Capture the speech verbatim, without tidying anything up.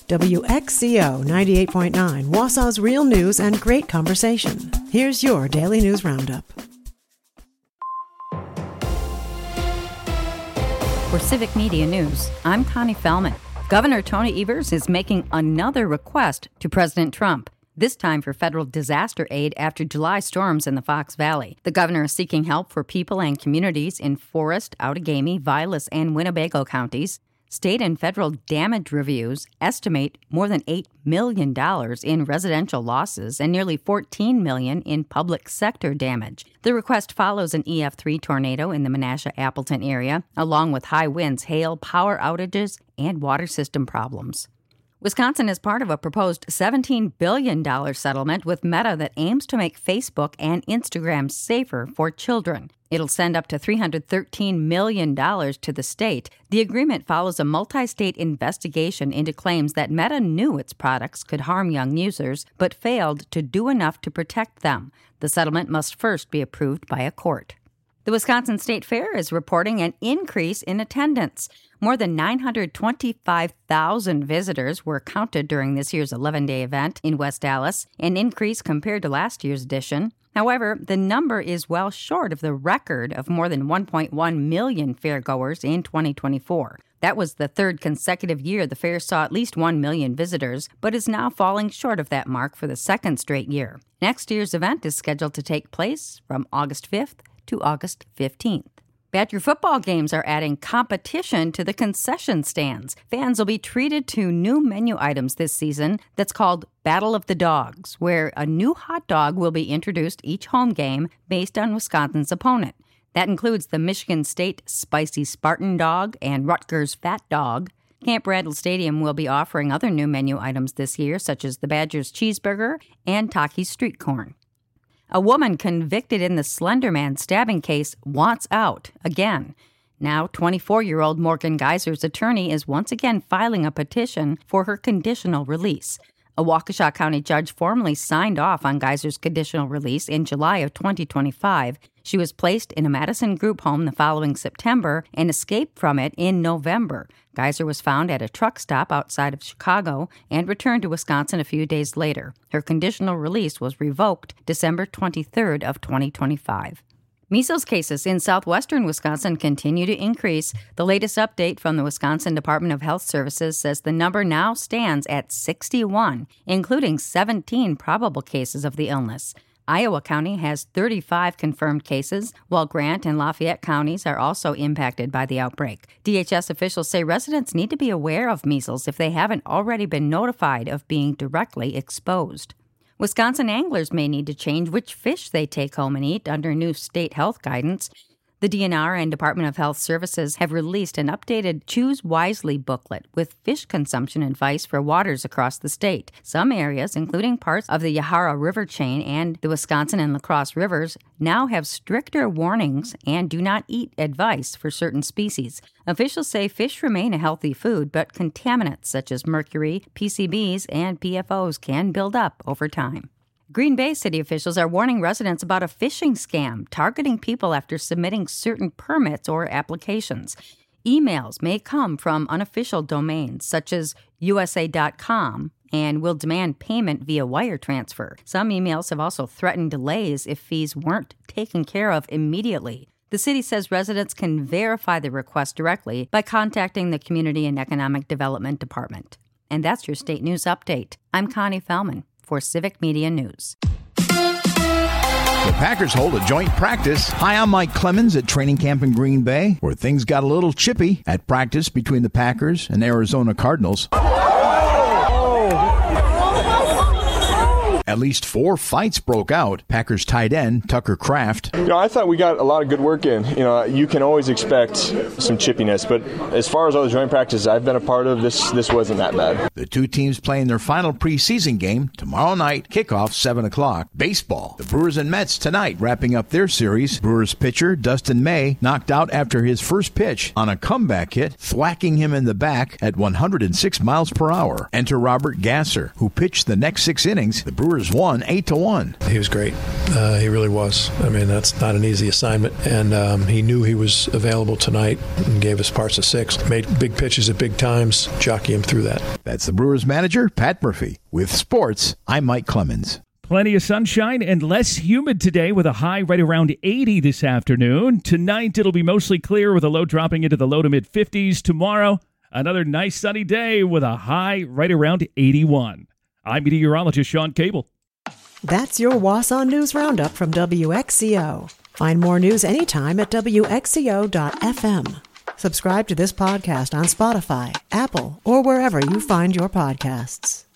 W X C O ninety-eight point nine, Wausau's real news and great conversation. Here's your Daily News Roundup. For Civic Media News, I'm Connie Fellman. Governor Tony Evers is making another request to President Trump, this time for federal disaster aid after July storms in the Fox Valley. The governor is seeking help for people and communities in Forest, Outagamie, Vilas, and Winnebago counties. State and federal damage reviews estimate more than eight million dollars in residential losses and nearly fourteen million dollars in public sector damage. The request follows an E F three tornado in the Menasha-Appleton area, along with high winds, hail, power outages, and water system problems. Wisconsin is part of a proposed seventeen billion dollars settlement with Meta that aims to make Facebook and Instagram safer for children. It'll send up to three hundred thirteen million dollars to the state. The agreement follows a multi-state investigation into claims that Meta knew its products could harm young users, but failed to do enough to protect them. The settlement must first be approved by a court. The Wisconsin State Fair is reporting an increase in attendance. More than nine hundred twenty-five thousand visitors were counted during this year's eleven-day event in West Allis, an increase compared to last year's edition. However, the number is well short of the record of more than one point one million fairgoers in twenty twenty-four. That was the third consecutive year the fair saw at least one million visitors, but is now falling short of that mark for the second straight year. Next year's event is scheduled to take place from August fifth to August fifteenth. Badger football games are adding competition to the concession stands. Fans will be treated to new menu items this season that's called Battle of the Dogs, where a new hot dog will be introduced each home game based on Wisconsin's opponent. That includes the Michigan State Spicy Spartan Dog and Rutgers Fat Dog. Camp Randall Stadium will be offering other new menu items this year, such as the Badgers Cheeseburger and Takis Street Corn. A woman convicted in the Slender Man stabbing case wants out again. Now, twenty-four-year-old Morgan Geyser's attorney is once again filing a petition for her conditional release. A Waukesha County judge formally signed off on Geyser's conditional release in July of twenty twenty-five. She was placed in a Madison group home the following September and escaped from it in November. Geyser was found at a truck stop outside of Chicago and returned to Wisconsin a few days later. Her conditional release was revoked December twenty-third of twenty twenty-five. Measles cases in southwestern Wisconsin continue to increase. The latest update from the Wisconsin Department of Health Services says the number now stands at sixty-one, including seventeen probable cases of the illness. Iowa County has thirty-five confirmed cases, while Grant and Lafayette counties are also impacted by the outbreak. D H S officials say residents need to be aware of measles if they haven't already been notified of being directly exposed. Wisconsin anglers may need to change which fish they take home and eat under new state health guidance. The D N R and Department of Health Services have released an updated Choose Wisely booklet with fish consumption advice for waters across the state. Some areas, including parts of the Yahara River chain and the Wisconsin and La Crosse rivers, now have stricter warnings and do not eat advice for certain species. Officials say fish remain a healthy food, but contaminants such as mercury, P C Bs, and P F Os can build up over time. Green Bay city officials are warning residents about a phishing scam targeting people after submitting certain permits or applications. Emails may come from unofficial domains such as U S A dot com and will demand payment via wire transfer. Some emails have also threatened delays if fees weren't taken care of immediately. The city says residents can verify the request directly by contacting the Community and Economic Development Department. And that's your state news update. I'm Connie Fellman for Civic Media News. The Packers hold a joint practice. Hi, I'm Mike Clemens at training camp in Green Bay, where things got a little chippy at practice between the Packers and Arizona Cardinals. At least four fights broke out. Packers tight end Tucker Kraft. You know, I thought we got a lot of good work in. You know, you can always expect some chippiness, but as far as all the joint practices I've been a part of, this this wasn't that bad. The two teams playing their final preseason game tomorrow night, kickoff seven o'clock. Baseball. The Brewers and Mets tonight wrapping up their series. Brewers pitcher Dustin May knocked out after his first pitch on a comeback hit, thwacking him in the back at one hundred six miles per hour. Enter Robert Gasser, who pitched the next six innings. The Brewers Brewers won eight to one. He was great. Uh, he really was. I mean, that's not an easy assignment. And um, he knew he was available tonight and gave us parts of six. Made big pitches at big times, jockey him through that. That's the Brewers manager, Pat Murphy. With sports, I'm Mike Clemens. Plenty of sunshine and less humid today with a high right around eighty this afternoon. Tonight, it'll be mostly clear with a low dropping into the low to mid-fifties. Tomorrow, another nice sunny day with a high right around eighty-one. I'm meteorologist Sean Cable. That's your Wausau News Roundup from W X C O. Find more news anytime at W X C O dot F M. Subscribe to this podcast on Spotify, Apple, or wherever you find your podcasts.